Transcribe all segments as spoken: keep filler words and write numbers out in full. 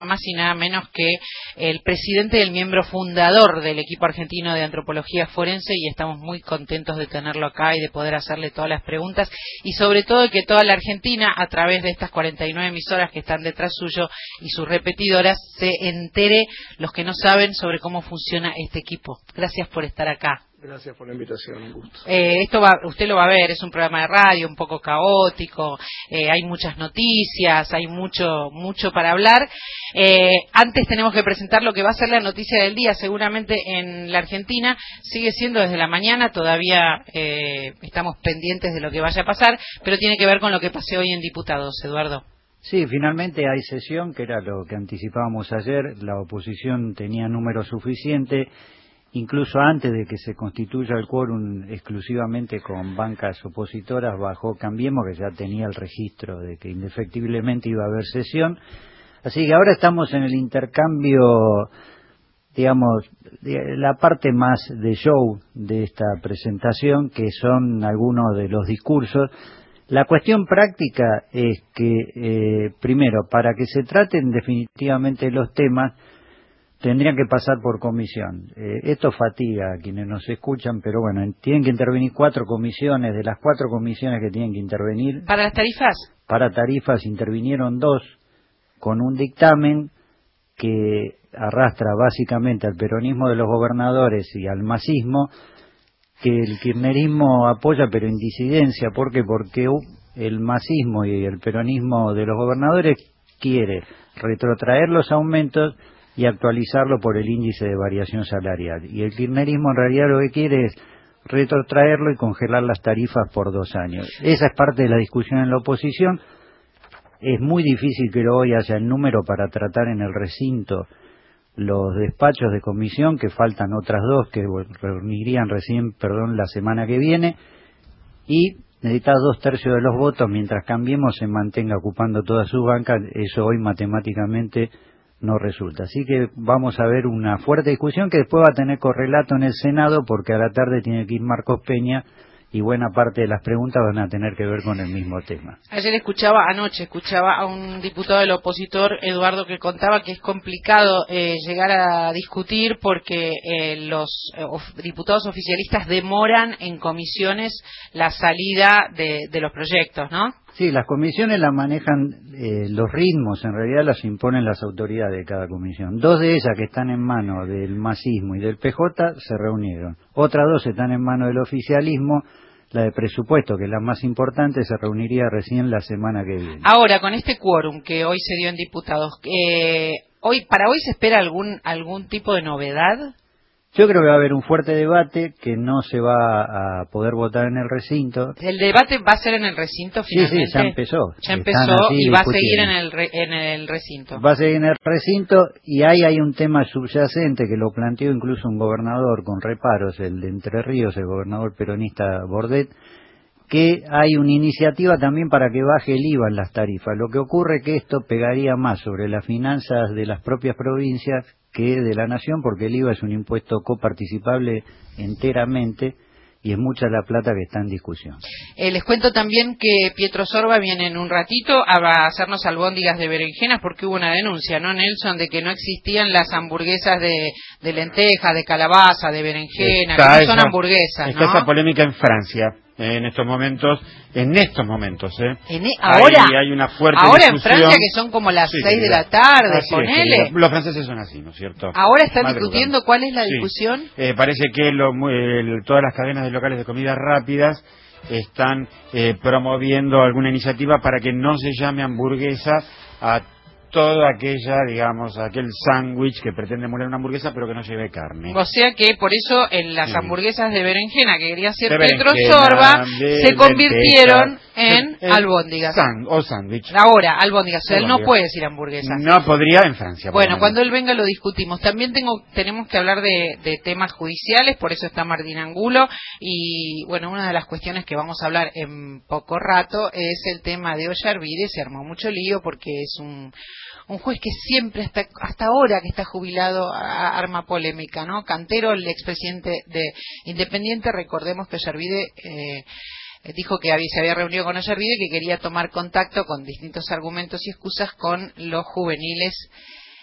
más y nada menos que el presidente del miembro fundador del equipo argentino de antropología forense, y estamos muy contentos de tenerlo acá y de poder hacerle todas las preguntas, y sobre todo de que toda la Argentina, a través de estas cuarenta y nueve emisoras que están detrás suyo y sus repetidoras, se entere, los que no saben, sobre cómo funciona este equipo. Gracias por estar acá. Gracias por la invitación, un gusto. Eh, esto va, usted lo va a ver, es un programa de radio un poco caótico, eh, hay muchas noticias, hay mucho mucho para hablar. Eh, antes tenemos que presentar lo que va a ser la noticia del día, seguramente en la Argentina sigue siendo desde la mañana, todavía eh, estamos pendientes de lo que vaya a pasar, pero tiene que ver con lo que pasé hoy en Diputados, Eduardo. Sí, finalmente hay sesión, que era lo que anticipábamos ayer, la oposición tenía número suficiente. Incluso antes de que se constituya el quórum exclusivamente con bancas opositoras, bajó Cambiemos, que ya tenía el registro de que indefectiblemente iba a haber sesión. Así que ahora estamos en el intercambio, digamos, de la parte más de show de esta presentación, que son algunos de los discursos. La cuestión práctica es que, eh, primero, para que se traten definitivamente los temas, tendrían que pasar por comisión. Eh, esto fatiga a quienes nos escuchan, pero bueno, tienen que intervenir cuatro comisiones. De las cuatro comisiones que tienen que intervenir... ¿Para las tarifas? Para tarifas intervinieron dos, con un dictamen que arrastra básicamente al peronismo de los gobernadores y al masismo, que el kirchnerismo apoya pero en disidencia. ¿Por qué? Porque el masismo y el peronismo de los gobernadores quiere retrotraer los aumentos y actualizarlo por el índice de variación salarial. Y el kirchnerismo en realidad lo que quiere es retrotraerlo y congelar las tarifas por dos años. Esa es parte de la discusión en la oposición. Es muy difícil que hoy haya el número para tratar en el recinto los despachos de comisión, que faltan otras dos que reunirían recién, perdón, la semana que viene, y necesita dos tercios de los votos, mientras Cambiemos se mantenga ocupando todas sus bancas. Eso hoy matemáticamente no resulta. Así que vamos a ver una fuerte discusión que después va a tener correlato en el Senado, porque a la tarde tiene que ir Marcos Peña y buena parte de las preguntas van a tener que ver con el mismo tema. Ayer escuchaba, anoche escuchaba a un diputado del opositor, Eduardo, que contaba que es complicado eh, llegar a discutir porque eh, los eh, of, diputados oficialistas demoran en comisiones la salida de, de los proyectos, ¿no? Sí, las comisiones las manejan, eh, los ritmos en realidad las imponen las autoridades de cada comisión. Dos de ellas, que están en manos del masismo y del P J, se reunieron. Otras dos están en manos del oficialismo. La de presupuesto, que es la más importante, se reuniría recién la semana que viene. Ahora, con este quórum que hoy se dio en diputados, eh, hoy ¿para hoy se espera algún algún tipo de novedad? Yo creo que va a haber un fuerte debate que no se va a poder votar en el recinto. ¿El debate va a ser en el recinto finalmente? Sí, sí, ya empezó. Ya empezó y va a seguir en el, re, en el recinto. Va a seguir en el recinto y ahí hay un tema subyacente que lo planteó incluso un gobernador con reparos, el de Entre Ríos, el gobernador peronista Bordet, que hay una iniciativa también para que baje el I V A en las tarifas. Lo que ocurre es que esto pegaría más sobre las finanzas de las propias provincias que de la nación, porque el I V A es un impuesto coparticipable enteramente y es mucha la plata que está en discusión. Eh, les cuento también que Pietro Sorba viene en un ratito a hacernos albóndigas de berenjenas, porque hubo una denuncia, ¿no, Nelson?, de que no existían las hamburguesas de, de lentejas, de calabaza, de berenjena, está que no son esa, hamburguesas, está ¿no? Esa polémica en Francia. En estos momentos, en estos momentos, ¿eh? En e ahora, hay, hay una fuerte ahora discusión. En Francia, que son como las sí, seis querida. de la tarde, así ponele. Es, los franceses son así, ¿no es cierto? Ahora están Madrugando. discutiendo cuál es la sí. discusión. Eh, parece que lo, el, todas las cadenas de locales de comidas rápidas están eh, promoviendo alguna iniciativa para que no se llame hamburguesa a toda aquella, digamos, aquel sándwich que pretende moler una hamburguesa pero que no lleve carne. O sea que por eso en las sí. hamburguesas de berenjena que quería hacer de Pietro Sorba se convirtieron en el, albóndigas. San, o sándwich. Ahora, albóndigas. O sea, él no puede decir hamburguesas. No podría en Francia. Bueno, cuando él venga lo discutimos. También tengo, tenemos que hablar de, de temas judiciales, por eso está Martín Angulo. Y bueno, una de las cuestiones que vamos a hablar en poco rato es el tema de Ollarvide. Se armó mucho lío porque es un... un juez que siempre, hasta, hasta ahora que está jubilado, arma polémica, ¿no? Cantero, el expresidente de Independiente, recordemos que Ollarvide eh, dijo que había, se había reunido con Ollarvide y que quería tomar contacto con distintos argumentos y excusas con los juveniles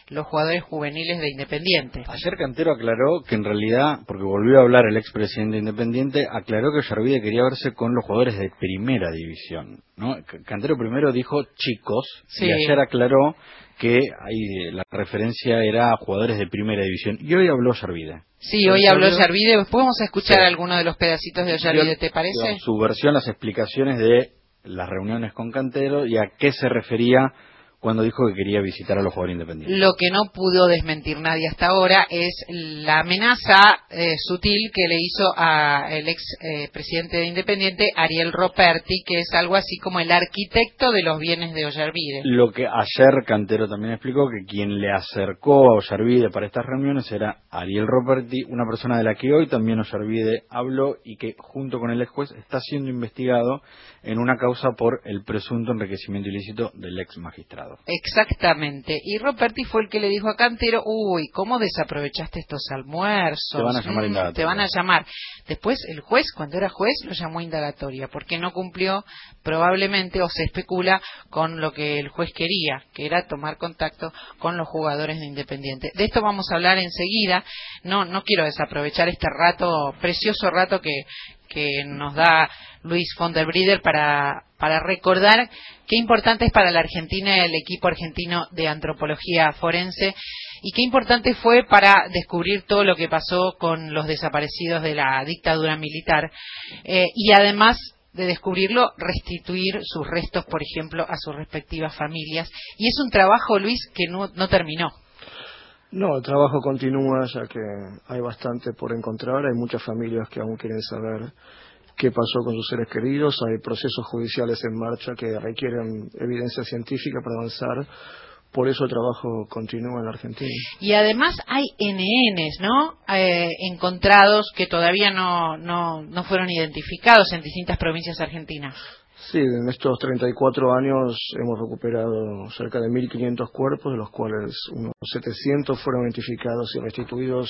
los jugadores juveniles de Independiente. Ayer Cantero aclaró que en realidad, porque volvió a hablar el expresidente de Independiente, aclaró que Ollarvide quería verse con los jugadores de primera división, ¿no? Cantero primero dijo chicos, sí. Y ayer aclaró que ahí la referencia era a jugadores de primera división. Y hoy habló Ollarvide. Sí, hoy habló Ollarvide. Después vamos a escuchar sí. algunos de los pedacitos de Ollarvide, ¿te parece? Su versión, las explicaciones de las reuniones con Cantero y a qué se refería cuando dijo que quería visitar a los jugadores independientes. Lo que no pudo desmentir nadie hasta ahora es la amenaza eh, sutil que le hizo al ex eh, presidente de Independiente, Ariel Roperti, que es algo así como el arquitecto de los bienes de Ollarvide. Lo que ayer Cantero también explicó, que quien le acercó a Ollarvide para estas reuniones era Ariel Roperti, una persona de la que hoy también Ollarvide habló y que junto con el ex juez está siendo investigado en una causa por el presunto enriquecimiento ilícito del ex magistrado. Exactamente, y Roperti fue el que le dijo a Cantero, uy, ¿cómo desaprovechaste estos almuerzos? Te van a llamar mm, indagatoria. Te van a llamar. Después el juez, cuando era juez, lo llamó indagatoria, porque no cumplió probablemente, o se especula, con lo que el juez quería, que era tomar contacto con los jugadores de Independiente. De esto vamos a hablar enseguida, no, no quiero desaprovechar este rato, precioso rato que, que nos da Luis von der Brieder para, para recordar qué importante es para la Argentina el equipo argentino de antropología forense y qué importante fue para descubrir todo lo que pasó con los desaparecidos de la dictadura militar eh, y además de descubrirlo, restituir sus restos, por ejemplo, a sus respectivas familias. Y es un trabajo, Luis, que no, no terminó. No, el trabajo continúa, ya que hay bastante por encontrar, hay muchas familias que aún quieren saber qué pasó con sus seres queridos, hay procesos judiciales en marcha que requieren evidencia científica para avanzar, por eso el trabajo continúa en la Argentina. Y además hay N Ns, ¿no? Eh, encontrados que todavía no, no, no fueron identificados en distintas provincias argentinas. Sí, en estos treinta y cuatro años hemos recuperado cerca de mil quinientos cuerpos, de los cuales unos setecientos fueron identificados y restituidos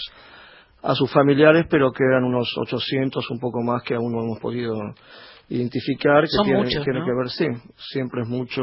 a sus familiares, pero quedan unos ochocientos, un poco más, que aún no hemos podido identificar. Que Son tiene, muchos, tiene ¿no? que ver, sí, siempre es mucho,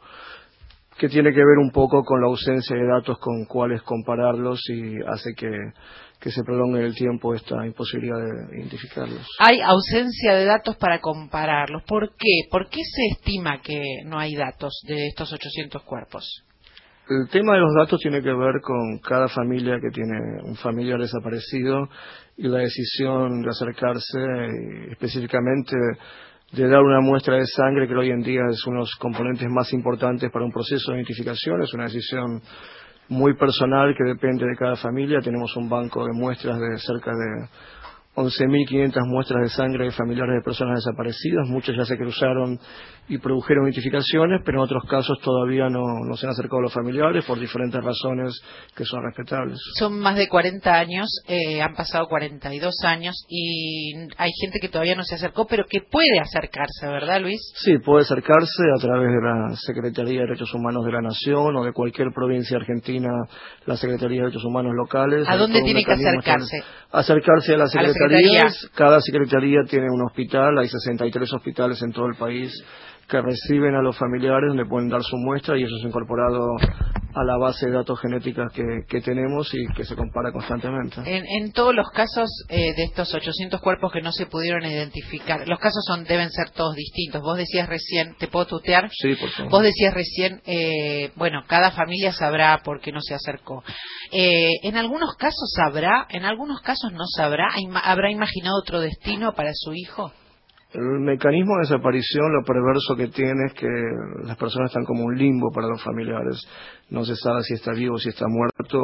que tiene que ver un poco con la ausencia de datos con cuáles compararlos y hace que, que se prolongue en el tiempo esta imposibilidad de identificarlos. Hay ausencia de datos para compararlos. ¿Por qué? ¿Por qué se estima que no hay datos de estos ochocientos cuerpos? El tema de los datos tiene que ver con cada familia que tiene un familiar desaparecido y la decisión de acercarse y específicamente de dar una muestra de sangre, que hoy en día es uno de los componentes más importantes para un proceso de identificación. Es una decisión muy personal que depende de cada familia. Tenemos un banco de muestras de cerca de once mil quinientas muestras de sangre de familiares de personas desaparecidas. Muchas ya se cruzaron y produjeron identificaciones, pero en otros casos todavía no, no se han acercado a los familiares por diferentes razones que son respetables. Son más de cuarenta años, eh, han pasado cuarenta y dos años y hay gente que todavía no se acercó, pero que puede acercarse, ¿verdad, Luis? Sí, puede acercarse a través de la Secretaría de Derechos Humanos de la Nación o de cualquier provincia argentina, la Secretaría de Derechos Humanos locales. ¿A dónde tiene que acercarse? Acercarse a la Secretaría. A la Secretaría. Cada secretaría tiene un hospital, hay sesenta y tres hospitales en todo el país que reciben a los familiares, donde pueden dar su muestra y eso es incorporado a la base de datos genéticas que, que tenemos y que se compara constantemente. En, en todos los casos eh, de estos ochocientos cuerpos que no se pudieron identificar, los casos son deben ser todos distintos. Vos decías recién, ¿te puedo tutear? Sí, por favor. Vos decías recién, eh, bueno, cada familia sabrá por qué no se acercó. Eh, en algunos casos sabrá, en algunos casos no sabrá, ¿habrá imaginado otro destino para su hijo? El mecanismo de desaparición, lo perverso que tiene es que las personas están como un limbo para los familiares. No se sabe si está vivo, si está muerto,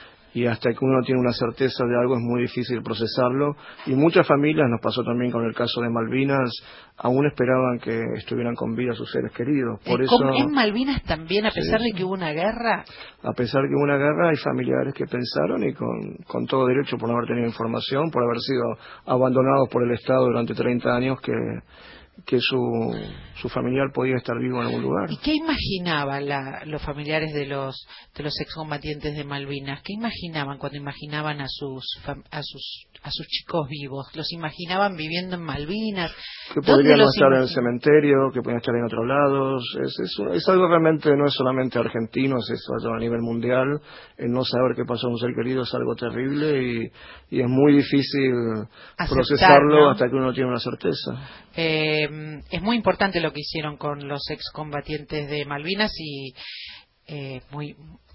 y hasta que uno tiene una certeza de algo es muy difícil procesarlo. Y muchas familias, nos pasó también con el caso de Malvinas, aún esperaban que estuvieran con vida sus seres queridos. Por eso, ¿En Malvinas también, a pesar sí, de que hubo una guerra? A pesar de que hubo una guerra, hay familiares que pensaron, y con, con todo derecho por no haber tenido información, por haber sido abandonados por el Estado durante treinta años, que que su, su familiar podía estar vivo en algún lugar. ¿Y qué imaginaban la, los familiares de los de los excombatientes de Malvinas? ¿Qué imaginaban cuando imaginaban a sus a sus a sus chicos vivos? ¿Los imaginaban viviendo en Malvinas? Que podrían no estar en el cementerio, que podrían estar en otros lados. Es, es, es algo realmente, no es solamente argentino, es eso a nivel mundial. El no saber qué pasó a un ser querido es algo terrible y, y es muy difícil aceptar, procesarlo, ¿no?, hasta que uno tiene una certeza. Eh, es muy importante lo que hicieron con los excombatientes de Malvinas y eh, muy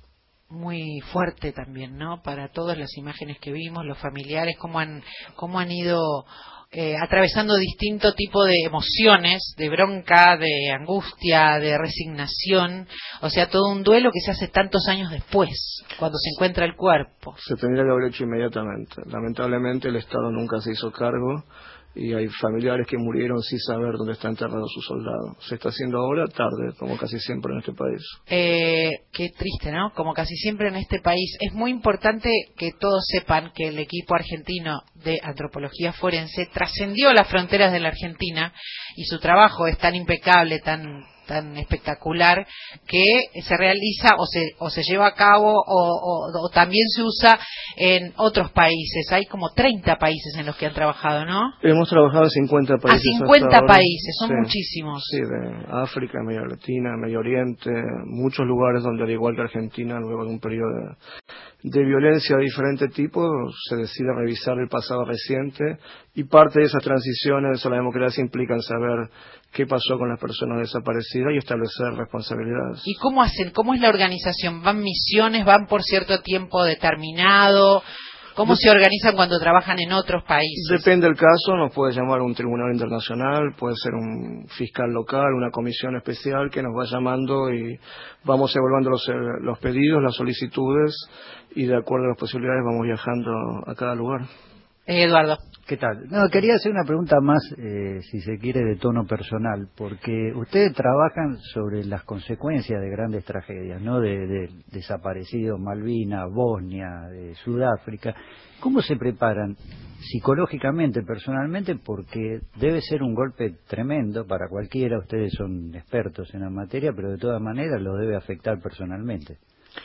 muy fuerte también, ¿no? Para todas las imágenes que vimos, los familiares, cómo han cómo han ido eh, atravesando distinto tipo de emociones, de bronca, de angustia, de resignación, o sea, todo un duelo que se hace tantos años después, cuando se encuentra el cuerpo. Se tendría que haber hecho inmediatamente. Lamentablemente el Estado nunca se hizo cargo y hay familiares que murieron sin saber dónde está enterrado su soldado. Se está haciendo ahora tarde, como casi siempre en este país. Eh, qué triste, ¿no? Como casi siempre en este país. Es muy importante que todos sepan que el equipo argentino de antropología forense trascendió las fronteras de la Argentina y su trabajo es tan impecable, tan tan espectacular, que se realiza o se o se lleva a cabo o, o, o también se usa en otros países. Hay como treinta países en los que han trabajado, ¿no? Hemos trabajado en cincuenta países. A cincuenta países, son sí, muchísimos. Sí, de África, América Latina, Medio Oriente, muchos lugares donde, al igual que Argentina, luego de un periodo de, de violencia de diferente tipo, se decide revisar el pasado reciente, y parte de esas transiciones a la democracia implican saber qué pasó con las personas desaparecidas y establecer responsabilidades. ¿Y cómo hacen? ¿Cómo es la organización? ¿Van misiones? ¿Van por cierto tiempo determinado? ¿Cómo Dep- se organizan cuando trabajan en otros países? Depende del caso, nos puede llamar un tribunal internacional, puede ser un fiscal local, una comisión especial que nos va llamando y vamos evaluando los, los pedidos, las solicitudes, y de acuerdo a las posibilidades vamos viajando a cada lugar. Eh, Eduardo. ¿Qué tal? No, quería hacer una pregunta más, eh, si se quiere, de tono personal, porque ustedes trabajan sobre las consecuencias de grandes tragedias, ¿no? De, de desaparecidos, Malvinas, Bosnia, de Sudáfrica. ¿Cómo se preparan psicológicamente, personalmente? Porque debe ser un golpe tremendo para cualquiera. Ustedes son expertos en la materia, pero de todas maneras lo debe afectar personalmente.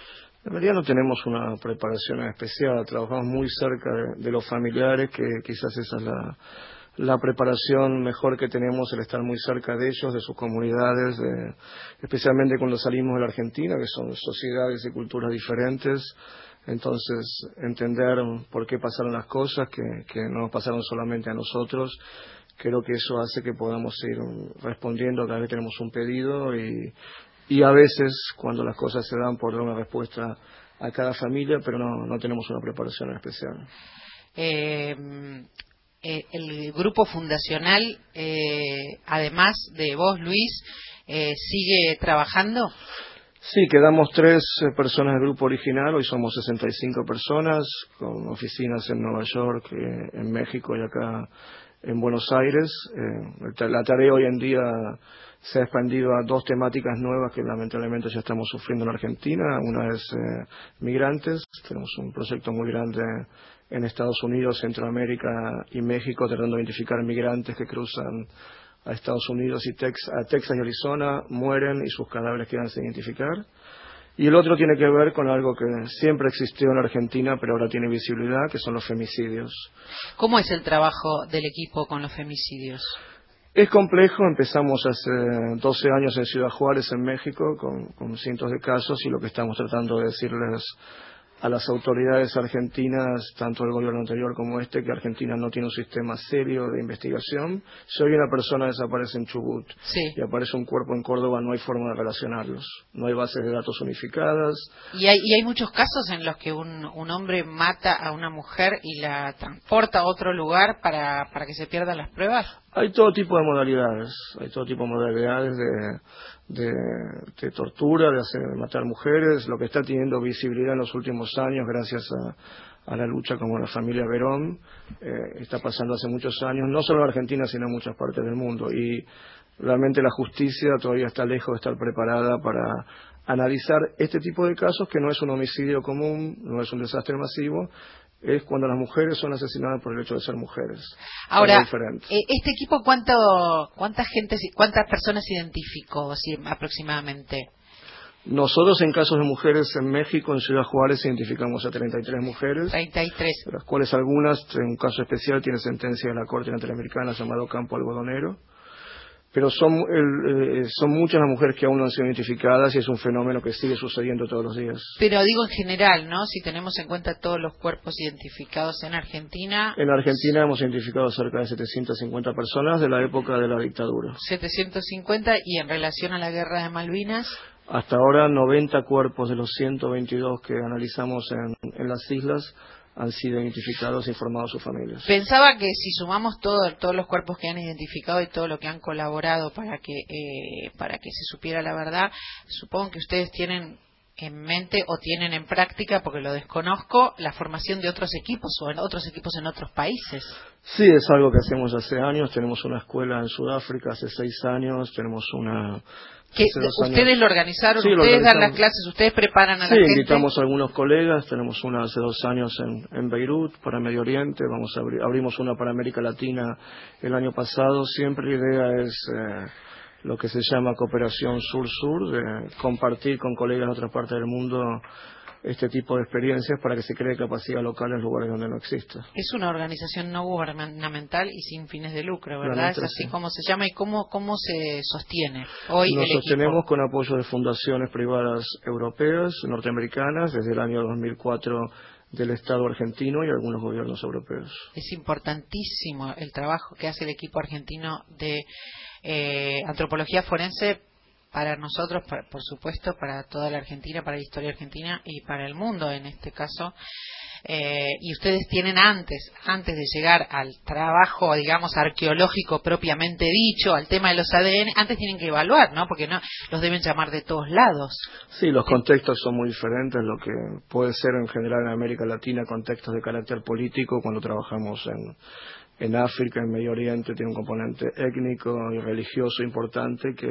En realidad no tenemos una preparación especial, trabajamos muy cerca de, de los familiares, que quizás esa es la, la preparación mejor que tenemos, el estar muy cerca de ellos, de sus comunidades, de, especialmente cuando salimos de la Argentina, que son sociedades y culturas diferentes. Entonces, entender por qué pasaron las cosas, que, que no nos pasaron solamente a nosotros. Creo que eso hace que podamos ir respondiendo cada vez que tenemos un pedido, y Y a veces, cuando las cosas se dan, por dar una respuesta a cada familia, pero no, no tenemos una preparación especial. Eh, eh, el grupo fundacional, eh, además de vos, Luis, eh, ¿sigue trabajando? Sí, quedamos tres personas del grupo original, hoy somos sesenta y cinco personas, con oficinas en Nueva York, eh, en México y acá en Buenos Aires. Eh, la tarea hoy en día se ha expandido a dos temáticas nuevas que lamentablemente ya estamos sufriendo en Argentina. Una es eh, migrantes. Tenemos un proyecto muy grande en Estados Unidos, Centroamérica y México, tratando de identificar migrantes que cruzan a Estados Unidos y Tex- a Texas y Arizona, mueren y sus cadáveres quedan sin identificar. Y el otro tiene que ver con algo que siempre existió en Argentina, pero ahora tiene visibilidad, que son los femicidios. ¿Cómo es el trabajo del equipo con los femicidios? Es complejo. Empezamos hace doce años en Ciudad Juárez, en México, con, con cientos de casos, y lo que estamos tratando de decirles a las autoridades argentinas, tanto del gobierno anterior como este, que Argentina no tiene un sistema serio de investigación. Si hoy una persona desaparece en Chubut sí. y aparece un cuerpo en Córdoba, no hay forma de relacionarlos, no hay bases de datos unificadas. Y hay, y hay muchos casos en los que un, un hombre mata a una mujer y la transporta a otro lugar para, para que se pierdan las pruebas. Hay todo tipo de modalidades, hay todo tipo de modalidades de, de, de tortura, de hacer de matar mujeres. Lo que está teniendo visibilidad en los últimos años, gracias a, a la lucha como la familia Verón, eh, está pasando hace muchos años, no solo en Argentina, sino en muchas partes del mundo. Y realmente la justicia todavía está lejos de estar preparada para analizar este tipo de casos, que no es un homicidio común, no es un desastre masivo, es cuando las mujeres son asesinadas por el hecho de ser mujeres. Ahora, este equipo, ¿cuánto, cuánta gente, cuántas personas identificó si, aproximadamente? Nosotros en casos de mujeres en México, en Ciudad Juárez, identificamos a treinta y tres mujeres. treinta y tres. De las cuales algunas, en un caso especial, tiene sentencia de la Corte Interamericana llamado Campo Algodonero. Pero son, el, eh, son muchas las mujeres que aún no han sido identificadas y es un fenómeno que sigue sucediendo todos los días. Pero digo en general, ¿no? Si tenemos en cuenta todos los cuerpos identificados en Argentina. En Argentina hemos identificado cerca de setecientas cincuenta personas de la época de la dictadura. setecientos cincuenta, y en relación a la guerra de Malvinas. Hasta ahora noventa cuerpos de los ciento veintidós que analizamos en, en las islas han sido identificados e informados a sus familias. Pensaba que si sumamos todo, todos los cuerpos que han identificado y todo lo que han colaborado para que eh, para que se supiera la verdad, supongo que ustedes tienen en mente o tienen en práctica, porque lo desconozco, la formación de otros equipos o en otros equipos en otros países. Sí, es algo que hacemos hace años. Tenemos una escuela en Sudáfrica hace seis años, tenemos una... que ¿Ustedes años. lo organizaron? Sí, ¿Ustedes lo dan las clases? ¿Ustedes preparan a sí, la gente? Sí, invitamos a algunos colegas. Tenemos una hace dos años en, en Beirut, para Medio Oriente. Vamos a abrir, abrimos una para América Latina el año pasado. Siempre la idea es eh, lo que se llama cooperación sur-sur, de compartir con colegas de otras partes del mundo este tipo de experiencias para que se cree capacidad local en lugares donde no existe. Es una organización no gubernamental y sin fines de lucro, ¿verdad? Es así como se llama. ¿Y cómo, cómo se sostiene hoy el equipo? Nos sostenemos con apoyo de fundaciones privadas europeas, norteamericanas, desde el año dos mil cuatro del Estado argentino y algunos gobiernos europeos. Es importantísimo el trabajo que hace el equipo argentino de eh, antropología forense para nosotros, para, por supuesto, para toda la Argentina, para la historia argentina y para el mundo en este caso. Eh, y ustedes tienen antes, antes de llegar al trabajo, digamos, arqueológico propiamente dicho, al tema de los A D N, antes tienen que evaluar, ¿no? Porque no los deben llamar de todos lados. Sí, los contextos son muy diferentes, lo que puede ser en general en América Latina contextos de carácter político. Cuando trabajamos en, en África, en Medio Oriente, tiene un componente étnico y religioso importante que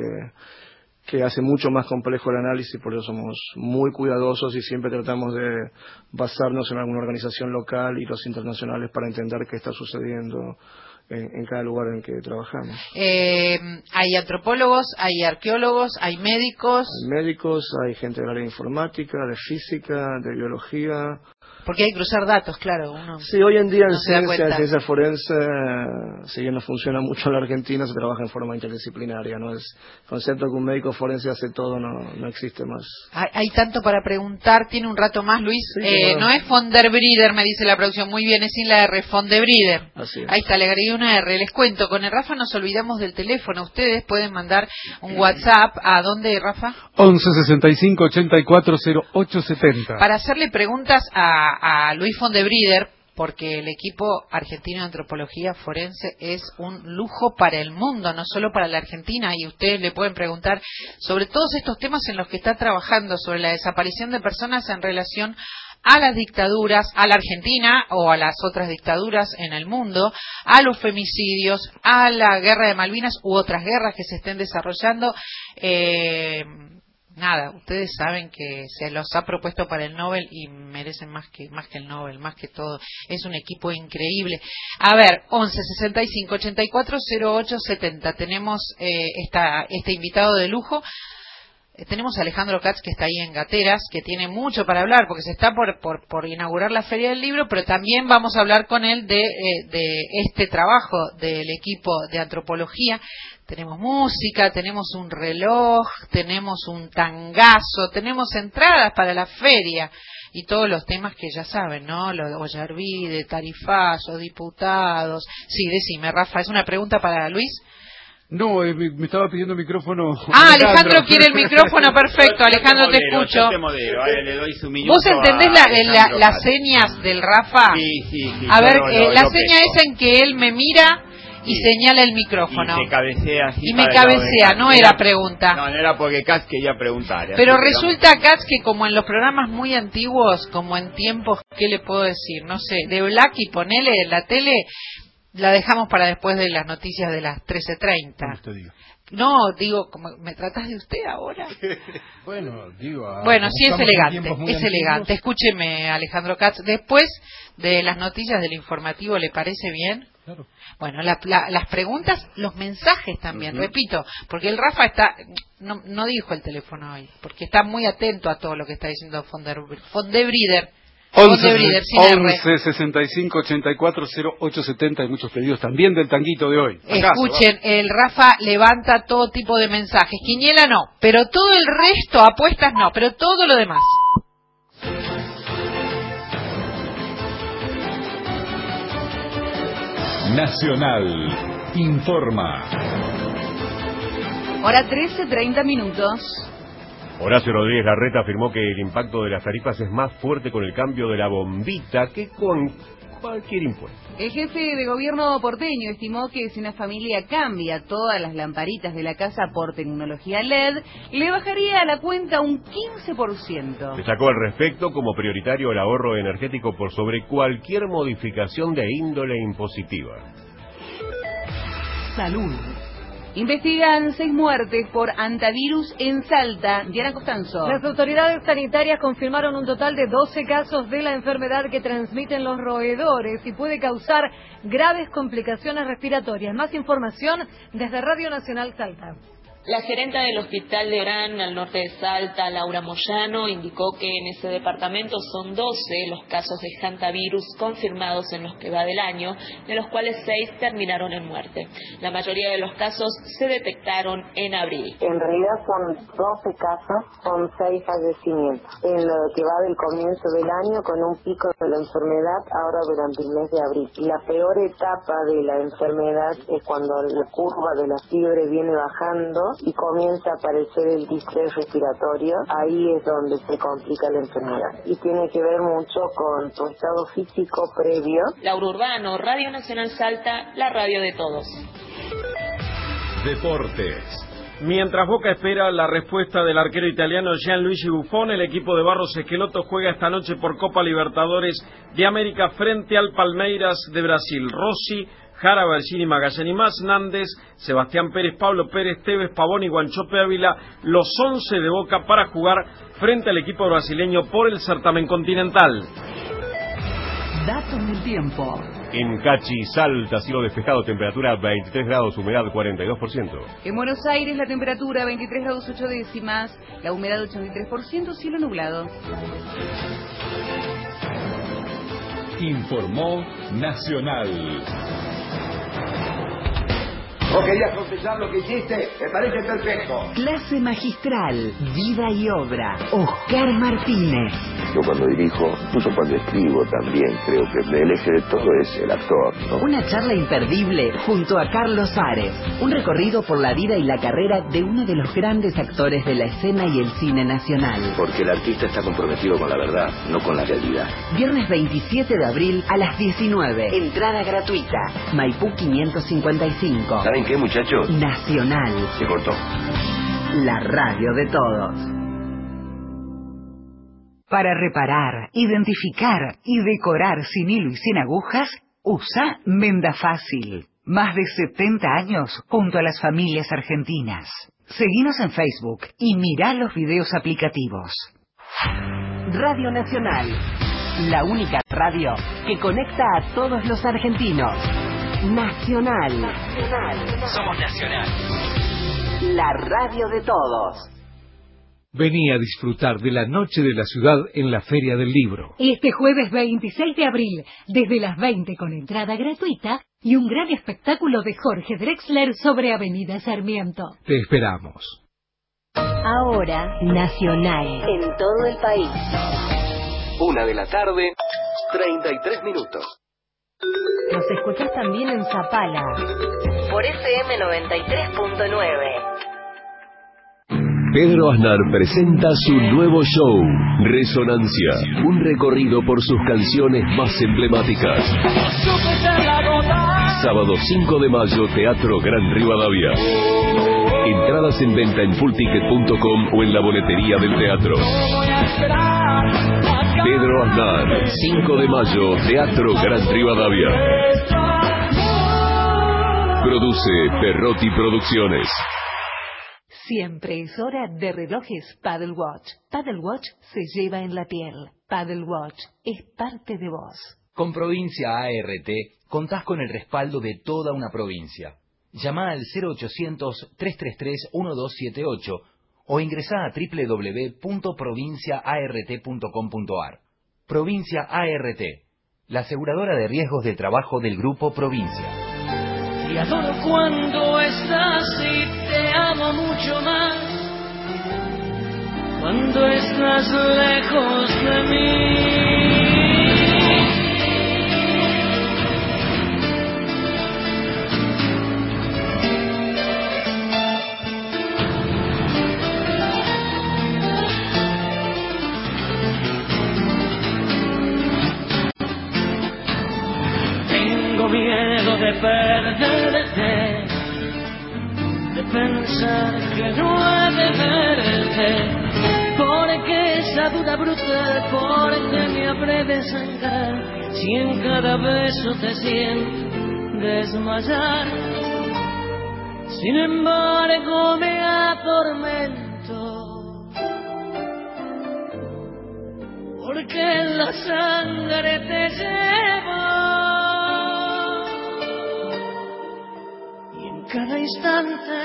que hace mucho más complejo el análisis. Por eso somos muy cuidadosos y siempre tratamos de basarnos en alguna organización local y los internacionales para entender qué está sucediendo en, en cada lugar en que trabajamos. Eh, hay antropólogos, hay arqueólogos, hay médicos. Hay médicos, hay gente del área de informática, de física, de biología. Porque hay que cruzar datos, claro. Uno sí, hoy en día no en ciencia, en ciencia forense, si bien no funciona mucho en la Argentina, se trabaja en forma interdisciplinaria, ¿no? Es el concepto que un médico forense hace todo, no, no existe más. Hay, hay tanto para preguntar. ¿Tiene un rato más, Luis? Sí, eh, claro. No es von der Brieder, me dice la producción. Muy bien, es sin la R, von der Brieder. Así es. Ahí está, le agregué una R. Les cuento, con el Rafa nos olvidamos del teléfono. Ustedes pueden mandar un WhatsApp. ¿A dónde, Rafa? once sesenta y cinco ochenta y cuatro cero ocho setenta. Para hacerle preguntas a, a Luis von der Brieder, porque el equipo argentino de antropología forense es un lujo para el mundo, no solo para la Argentina, y ustedes le pueden preguntar sobre todos estos temas en los que está trabajando, sobre la desaparición de personas en relación a las dictaduras, a la Argentina o a las otras dictaduras en el mundo, a los femicidios, a la guerra de Malvinas u otras guerras que se estén desarrollando. Eh, Nada, ustedes saben que se los ha propuesto para el Nobel y merecen más que más que el Nobel, más que todo. Es un equipo increíble. A ver, once sesenta y cinco ochenta y cuatro cero ocho setenta. Tenemos eh, esta, este invitado de lujo. Eh, tenemos a Alejandro Katz, que está ahí en Gateras, que tiene mucho para hablar porque se está por, por, por inaugurar la Feria del Libro, pero también vamos a hablar con él de, eh, de este trabajo del equipo de antropología. Tenemos música, tenemos un reloj, tenemos un tangazo, tenemos entradas para la feria y todos los temas que ya saben, ¿no? Lo de Ollarvide, tarifazo, diputados. Sí, decime, Rafa, ¿es una pregunta para Luis? No, eh, me, me estaba pidiendo micrófono. Ah, Alejandro quiere el micrófono, perfecto. Alejandro, te, modelo, escucho. Te modelo, ahora le doy su minuto. ¿Vos entendés la, la, las señas del Rafa? Sí, sí, sí. A ver, lo, eh, lo, la lo seña es en que él me mira y sí, señala el micrófono. Y se cabecea así. Y me cabecea, no era pregunta. No, no era porque Katz quería preguntar. Pero resulta, vamos... Katz, que como en los programas muy antiguos, como en tiempos, ¿qué le puedo decir? No sé, de Black y ponele en la tele, La dejamos para después de las noticias de las trece treinta. No, digo, como ¿me tratas de usted ahora? Bueno, digo... A, bueno, sí es elegante, es antiguos. elegante. Escúcheme, Alejandro Katz. Después de las noticias del informativo, ¿le parece bien? Claro. Bueno, la, la, las preguntas, los mensajes también, uh-huh. repito, porque el Rafa está, no, no dijo el teléfono hoy, porque está muy atento a todo lo que está diciendo Fondebrider. once sesenta y cinco ochenta y cuatro cero ocho setenta. Hay muchos pedidos también del tanguito de hoy. Escuchen, ¿acaso? El Rafa levanta todo tipo de mensajes. Quiniela no, pero todo el resto, apuestas no, pero todo lo demás. Nacional informa. Hora trece, treinta minutos. Horacio Rodríguez Larreta afirmó que el impacto de las tarifas es más fuerte con el cambio de la bombita que con cualquier impuesto. El jefe de gobierno porteño estimó que si una familia cambia todas las lamparitas de la casa por tecnología L E D, le bajaría a la cuenta un quince por ciento. Destacó al respecto como prioritario el ahorro energético por sobre cualquier modificación de índole impositiva. Salud. Investigan seis muertes por antivirus en Salta. Diana Costanzo. Las autoridades sanitarias confirmaron un total de doce casos de la enfermedad que transmiten los roedores y puede causar graves complicaciones respiratorias. Más información desde Radio Nacional Salta. La gerenta del Hospital de Orán, al norte de Salta, Laura Moyano, indicó que en ese departamento son doce los casos de hantavirus confirmados en los que va del año, de los cuales seis terminaron en muerte. La mayoría de los casos se detectaron en abril. En realidad son doce casos, son seis fallecimientos. En lo que va del comienzo del año, con un pico de la enfermedad, ahora durante el mes de abril. La peor etapa de la enfermedad es cuando la curva de la fiebre viene bajando y comienza a aparecer el distrés respiratorio. Ahí es donde se complica la enfermedad y tiene que ver mucho con tu estado físico previo. Laura Urbano, Radio Nacional Salta, la radio de todos. Deportes. Mientras Boca espera la respuesta del arquero italiano Gianluigi Buffon, el equipo de Barros Esqueloto juega esta noche por Copa Libertadores de América frente al Palmeiras de Brasil. Rossi, Jara, Bergini, Magallani, Más, Nández, Sebastián Pérez, Pablo Pérez, Tevez, Pavón y Guanchope Ávila, los once de Boca para jugar frente al equipo brasileño por el certamen continental. Datos del tiempo. En Cachi, Salta, cielo despejado, temperatura veintitrés grados, humedad cuarenta y dos por ciento. En Buenos Aires la temperatura veintitrés grados ocho décimas, la humedad ochenta y tres por ciento, cielo nublado. Informó Nacional. ¿Vos querías confesar lo que hiciste? Me parece perfecto. Clase magistral, vida y obra. Oscar Martínez. Yo cuando dirijo, incluso cuando escribo también, creo que el eje de todo es el actor, ¿no? Una charla imperdible junto a Carlos Ares. Un recorrido por la vida y la carrera de uno de los grandes actores de la escena y el cine nacional. Porque el artista está comprometido con la verdad, no con la realidad. Viernes veintisiete de abril a las diecinueve. Entrada gratuita. Maipú quinientos cincuenta y cinco. ¿Saben qué, muchachos? Nacional. Se cortó. La radio de todos. Para reparar, identificar y decorar sin hilo y sin agujas, usa Menda Fácil. Más de setenta años junto a las familias argentinas. Seguinos en Facebook y mirá los videos aplicativos. Radio Nacional. La única radio que conecta a todos los argentinos. Nacional. Nacional. Somos Nacional. La radio de todos. Vení a disfrutar de la Noche de la Ciudad en la Feria del Libro. Este jueves veintiséis de abril, desde las veinte con entrada gratuita y un gran espectáculo de Jorge Drexler sobre Avenida Sarmiento. Te esperamos. Ahora, Nacional. En todo el país. Una de la tarde, treinta y tres minutos. Nos escuchás también en Zapala. Por F M noventa y tres punto nueve. Pedro Aznar presenta su nuevo show, Resonancia, un recorrido por sus canciones más emblemáticas. Sábado cinco de mayo, Teatro Gran Rivadavia. Entradas en venta en full ticket punto com o en la boletería del teatro. Pedro Aznar, cinco de mayo, Teatro Gran Rivadavia. Produce Perrotti Producciones. Siempre es hora de relojes Paddle Watch. Paddle Watch se lleva en la piel. Paddle Watch es parte de vos. Con Provincia A R T contás con el respaldo de toda una provincia. Llama al cero ochocientos, tres tres tres, uno dos siete ocho o ingresá a doble u doble u doble u punto provincia a r t punto com punto a r. Provincia A R T, la aseguradora de riesgos del trabajo del Grupo Provincia. Te adoro cuando estás y te amo mucho más cuando estás lejos de mí. Miedo de perderte, de pensar que no he de verte, porque esa duda brutal, porque me habré de sangrar, si en cada beso te siento desmayar. Sin embargo me atormento, porque en la sangre te llevo. Cada instante,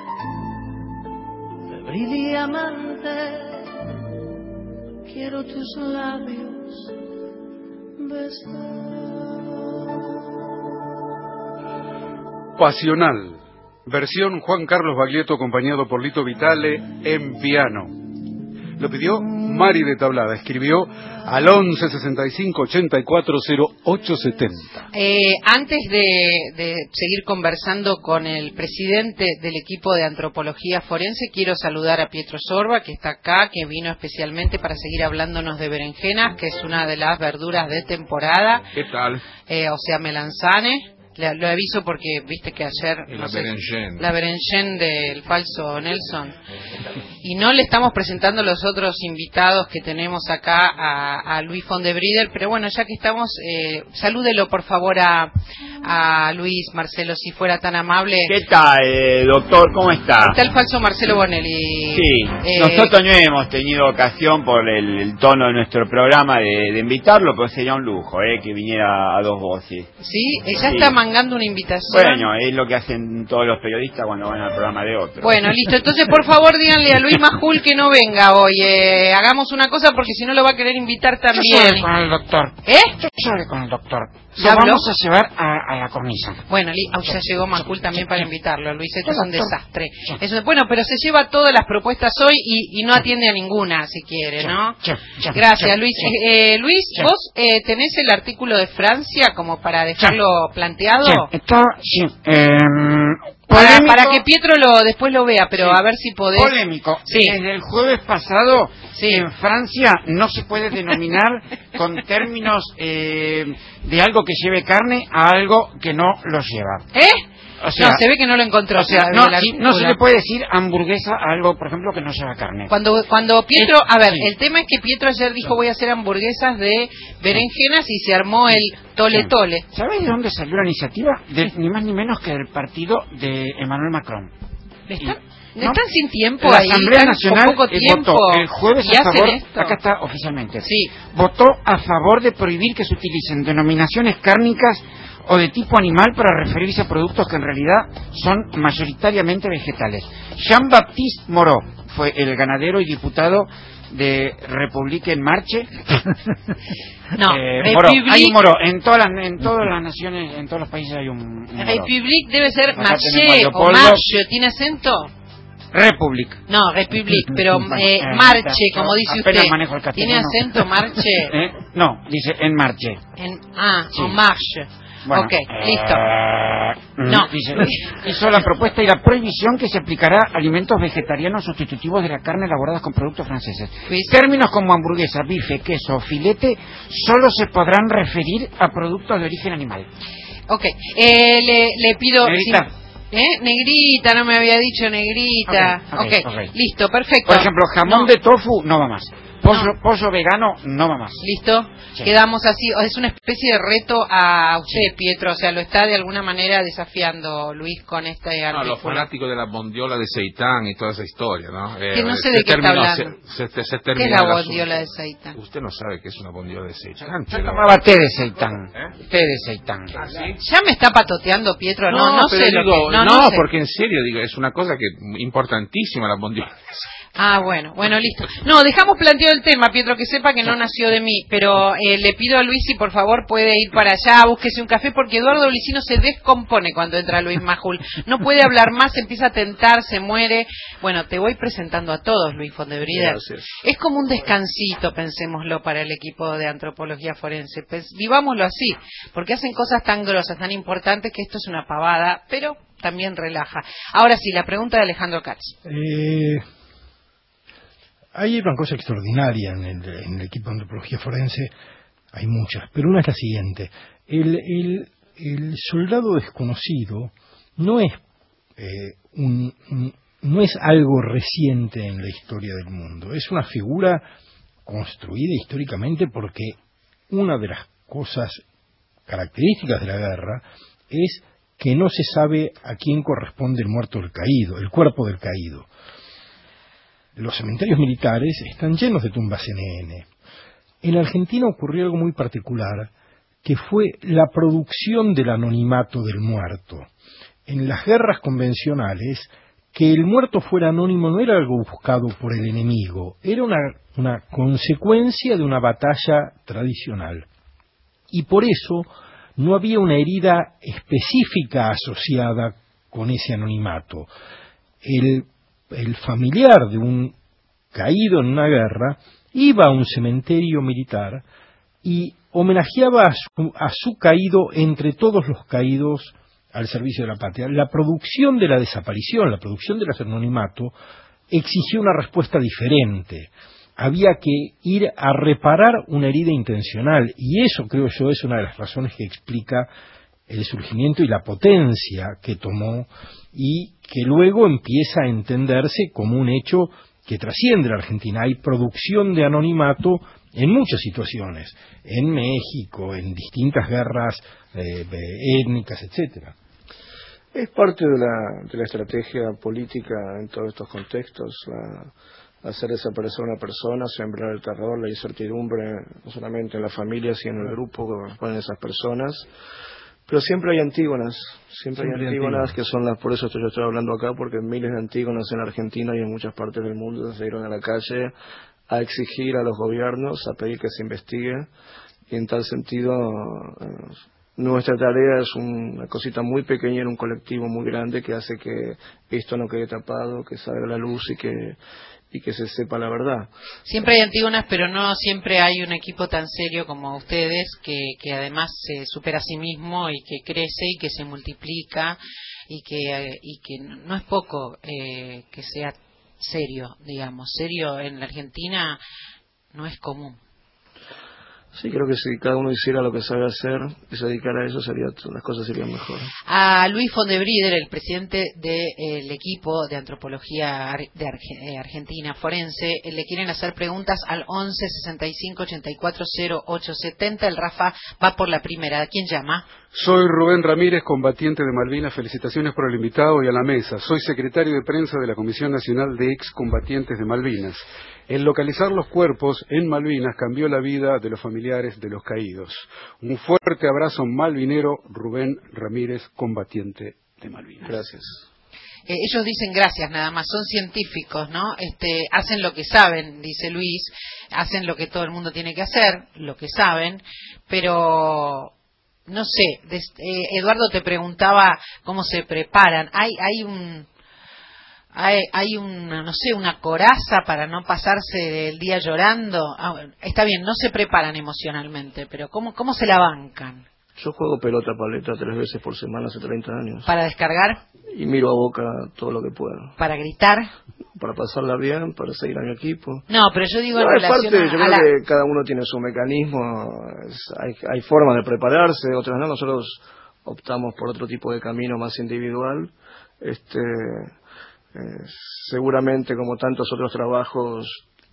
febril y amante, quiero tus labios besar. Pasional, versión Juan Carlos Baglietto acompañado por Lito Vitale en piano. Lo pidió Mari de Tablada, escribió al once sesenta y cinco ochenta y cuatro cero ocho setenta. Eh, antes de, de seguir conversando con el presidente del equipo de antropología forense, quiero saludar a Pietro Sorba, que está acá, que vino especialmente para seguir hablándonos de berenjenas, que es una de las verduras de temporada. ¿Qué tal? Eh, o sea, melanzane. Le, lo aviso porque viste que ayer no la sé, berenjen la berenjen del falso Nelson, y no le estamos presentando los otros invitados que tenemos acá a, a Luis Fondebrider, pero bueno, ya que estamos, eh, salúdelo por favor a, a Luis, Marcelo, si fuera tan amable. ¿Qué tal, eh, doctor? ¿Cómo está? Está el falso Marcelo Bonelli. Sí, eh, nosotros no hemos tenido ocasión por el, el tono de nuestro programa de, de invitarlo, pero sería un lujo eh, que viniera a dos voces. Sí, ella sí. está mangando una invitación. Bueno, es lo que hacen todos los periodistas cuando van al programa de otro. Bueno, listo. Entonces, por favor, díganle a Luis Majul que no venga hoy. Eh, hagamos una cosa porque si no lo va a querer invitar también. Yo soy con el doctor. ¿Eh? Yo soy con el doctor. ¿Ya Lo habló? vamos a llevar a, a la comisa. Bueno, li, oh, ya llegó Majul también para invitarlo. Luis, esto es un desastre. Eso, bueno, pero se lleva todas las propuestas hoy y, y no atiende a ninguna, si quiere, ¿no? Gracias, Luis. Eh, Luis, ¿vos eh, tenés el artículo de Francia como para dejarlo planteado? Sí, está, sí. Eh, Para, para que Pietro lo después lo vea, pero sí. A ver si podés. Polémico. Sí. Desde el jueves pasado, sí. En Francia no se puede denominar con términos eh, de algo que lleve carne a algo que no lo lleva. ¿Eh? O sea, no, se ve que no lo encontró. O sea, no, sí, no se le puede decir hamburguesa a algo, por ejemplo, que no lleva carne. Cuando cuando Pietro, es, a ver, sí. El tema es que Pietro ayer dijo voy a hacer hamburguesas de berenjenas y se armó el tole sí. tole. ¿Sabes de dónde salió la iniciativa? De, ni más ni menos que del partido de Emmanuel Macron. ¿Están, y, ¿no? ¿Están sin tiempo la ahí? Asamblea Nacional con poco tiempo, votó el jueves y a favor, esto? acá está oficialmente, sí. Votó a favor de prohibir que se utilicen denominaciones cárnicas o de tipo animal para referirse a productos que en realidad son mayoritariamente vegetales. Jean-Baptiste Moreau fue el ganadero y diputado de République en Marche. No, eh, Republique... Moreau. Hay un Moreau. En todas las, en todas las naciones, en todos los países hay un, un République debe ser Acá Marche o Marche, ¿tiene acento? République. No, République, pero eh, Marche, como dice usted. ¿Tiene acento Marche? ¿Eh? No, dice en Marche. En, ah, sí. En Marche. Bueno, ok, listo. Eh, no. Dice, hizo la propuesta y la prohibición que se aplicará a alimentos vegetarianos sustitutivos de la carne elaboradas con productos franceses. ¿Vis? Términos como hamburguesa, bife, queso o filete solo se podrán referir a productos de origen animal. Ok, eh, le, le pido... Negrita. Si, ¿eh? Negrita, no me había dicho negrita. Ok, okay, okay. okay. Listo, perfecto. Por ejemplo, jamón no. de tofu no va más. Pollo, No. pollo vegano no va más. ¿Listo? Sí. Quedamos así. Es una especie de reto a usted, Pietro. O sea, lo está de alguna manera desafiando Luis con este No, artículo. los fanáticos de la bondiola de seitán y toda esa historia, ¿no? Que no sé se de qué está terminó, hablando. Se, se, se ¿Qué terminó es la el asunto. bondiola de seitán? Usted no sabe qué es una bondiola de seitán. Yo pero- tomaba té de seitán. ¿Eh? Té de seitán. Ya me está patoteando, Pietro. No, no, pero sé lo digo, que... No, no, no sé. porque en serio, digo, es una cosa que importantísima la bondiola. Ah, bueno, bueno, listo. No, dejamos planteado el tema, Pietro, que sepa que no nació de mí, pero eh, le pido a Luis si por favor puede ir para allá, búsquese un café, porque Eduardo Licino se descompone cuando entra Luis Majul. No puede hablar más, empieza a tentar, se muere. Bueno, te voy presentando a todos, Luis Fondebrider. Gracias. Es como un descansito, pensémoslo, para el equipo de antropología forense. Pues, vivámoslo así, porque hacen cosas tan grosas, tan importantes, que esto es una pavada, pero también relaja. Ahora sí, la pregunta de Alejandro Katz. Eh, hay una cosa extraordinaria en el, en el equipo de antropología forense, hay muchas, pero una es la siguiente. El, el, el soldado desconocido no es, eh, un, un- no es algo reciente en la historia del mundo, es una figura construida históricamente porque una de las cosas características de la guerra es que no se sabe a quién corresponde el muerto del caído, el cuerpo del caído. Los cementerios militares están llenos de tumbas N N. En Argentina ocurrió algo muy particular, que fue la producción del anonimato del muerto. En las guerras convencionales, que el muerto fuera anónimo no era algo buscado por el enemigo, era una, una consecuencia de una batalla tradicional. Y por eso no había una herida específica asociada con ese anonimato. El el familiar de un caído en una guerra iba a un cementerio militar y homenajeaba a su, a su caído entre todos los caídos al servicio de la patria. La producción de la desaparición, la producción del anonimato, exigió una respuesta diferente. Había que ir a reparar una herida intencional, y eso, creo yo, es una de las razones que explica el surgimiento y la potencia que tomó y que luego empieza a entenderse como un hecho que trasciende la Argentina. Hay producción de anonimato en muchas situaciones, en México, en distintas guerras eh, étnicas, etcétera. Es parte de la, de la estrategia política en todos estos contextos, la, hacer desaparecer a una persona, sembrar el terror, la incertidumbre, no solamente en las familias y en el grupo que corresponden esas personas. Pero siempre hay antígonas, siempre, Siempre hay hay antígonas antígonas. que son las, por eso estoy, yo estoy hablando acá, porque miles de antígonas en Argentina y en muchas partes del mundo se dieron a la calle a exigir a los gobiernos, a pedir que se investigue, y en tal sentido eh, nuestra tarea es una cosita muy pequeña en un colectivo muy grande que hace que esto no quede tapado, que salga a la luz y que y que se sepa la verdad. Siempre hay antígonas, pero no siempre hay un equipo tan serio como ustedes, que, que además se supera a sí mismo y que crece y que se multiplica y que, y que no es poco eh, que sea serio, digamos. Serio en la Argentina no es común. Sí, creo que si cada uno hiciera lo que sabe hacer y se dedicara a eso, sería, las cosas serían mejores. A Luis Fondebrider, el presidente del equipo de antropología ar- de Arge- eh, Argentina forense, eh, le quieren hacer preguntas al once sesenta y cinco ochenta y cuatro cero ocho setenta. El Rafa va por la primera. ¿Quién llama? Soy Rubén Ramírez, combatiente de Malvinas. Felicitaciones por el invitado y a la mesa. Soy secretario de prensa de la Comisión Nacional de Excombatientes de Malvinas. El localizar los cuerpos en Malvinas cambió la vida de los familiares de los caídos. Un fuerte abrazo malvinero, Rubén Ramírez, combatiente de Malvinas. Gracias. Eh, ellos dicen gracias nada más, son científicos, ¿no? Este, hacen lo que saben, dice Luis, hacen lo que todo el mundo tiene que hacer, lo que saben, pero no sé, des, eh, Eduardo te preguntaba cómo se preparan. Hay, hay un, hay, hay una, no sé, una coraza para no pasarse el día llorando. Ah, bueno, está bien, no se preparan emocionalmente, pero cómo, cómo se la bancan. Yo juego pelota paleta tres veces por semana hace treinta años. Para descargar, Y miro a Boca todo lo que puedo. para gritar. Para pasarla bien, para seguir a mi equipo. No, pero yo digo en No, es relación parte, a, yo a creo la... que cada uno tiene su mecanismo, es- hay, hay formas de prepararse, otras no, nosotros optamos por otro tipo de camino más individual. Este, eh, seguramente como tantos otros trabajos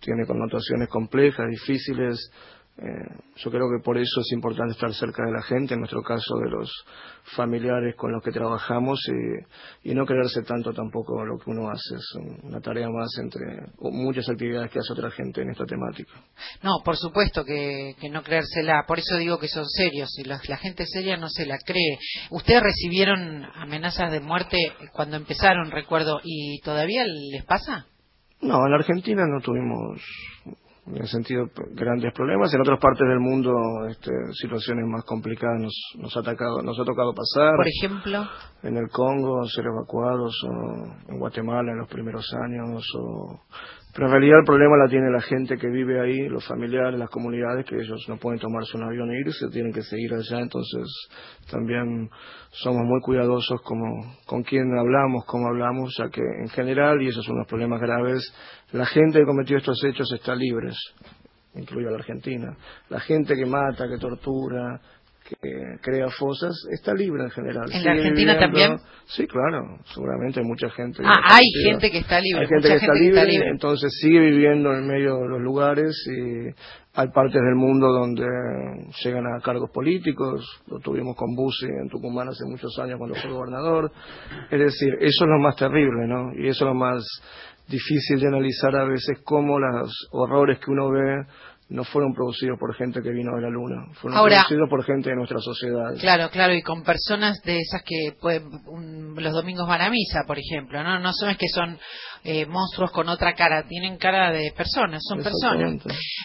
tiene connotaciones complejas, difíciles. Eh, yo creo que por eso es importante estar cerca de la gente, en nuestro caso de los familiares con los que trabajamos, y, y no creerse tanto tampoco lo que uno hace. Es una tarea más entre muchas actividades que hace otra gente en esta temática. No, por supuesto que, que no creérsela, por eso digo que son serios, y la, la gente seria no se la cree. ¿Ustedes recibieron amenazas de muerte cuando empezaron, recuerdo, y todavía les pasa? No, en la Argentina no tuvimos, en ese sentido, grandes problemas. En otras partes del mundo, este, situaciones más complicadas nos, nos ha atacado, nos ha tocado pasar. Por ejemplo, en el Congo, ser evacuados, o en Guatemala en los primeros años, o... pero en realidad el problema la tiene la gente que vive ahí, los familiares, las comunidades, que ellos no pueden tomarse un avión e irse, tienen que seguir allá. Entonces también somos muy cuidadosos como con quién hablamos, cómo hablamos, ya que en general, y esos son los problemas graves, la gente que cometió estos hechos está libre, incluida la Argentina. La gente que mata, que tortura, que crea fosas, está libre en general. ¿En la Argentina también? Sí, claro, seguramente hay mucha gente. Ah, hay gente que está libre. Hay gente, mucha que, gente está, que libre, está libre, entonces sigue viviendo en medio de los lugares, y hay partes del mundo donde llegan a cargos políticos. Lo tuvimos con Bussi en Tucumán hace muchos años cuando fue gobernador. Es decir, eso es lo más terrible, ¿no? Y eso es lo más difícil de analizar a veces, cómo los horrores que uno ve no fueron producidos por gente que vino de la luna, fueron Ahora, producidos por gente de nuestra sociedad. Claro, claro, y con personas de esas que pues, un, los domingos van a misa, por ejemplo, no no son es que son eh, monstruos con otra cara, tienen cara de personas, son personas.